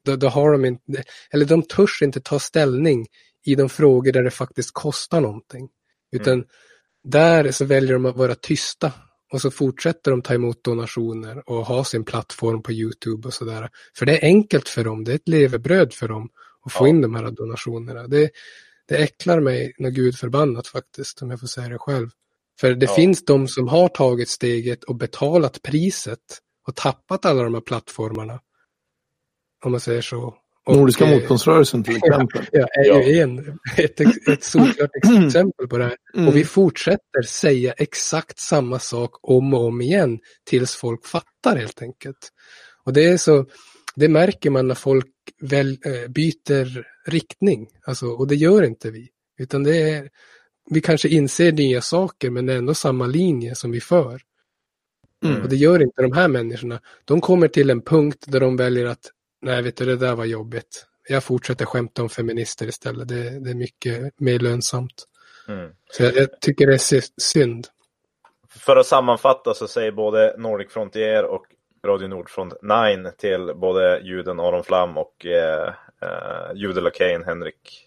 då har de inte, eller de törs inte ta ställning i de frågor där det faktiskt kostar någonting. Utan där så väljer de att vara tysta. Och så fortsätter de ta emot donationer och ha sin plattform på YouTube och sådär. För det är enkelt för dem, det är ett levebröd för dem att få in de här donationerna. Det äcklar mig när Gud förbannat faktiskt, om jag får säga det själv. För det finns de som har tagit steget och betalat priset och tappat alla de här plattformarna. Om man säger så. Och, Nordiska motståndsrörelsen till exempel. Ja, är ju ett solklart exempel på det här. Och vi fortsätter säga exakt samma sak om och om igen tills folk fattar helt enkelt. Och det märker man när folk byter riktning. Alltså, och det gör inte vi. Utan vi kanske inser nya saker men det är ändå samma linje som vi för. Och det gör inte de här människorna. De kommer till en punkt där de väljer att nej, vet du, det där var jobbigt. Jag fortsätter skämta om feminister istället. Det är mycket mer lönsamt. Så jag tycker det är synd. För att sammanfatta så säger både Nordic Frontier och Radio Nordfront 9 till både juden Aron Flam och Jude Lacaine, Henrik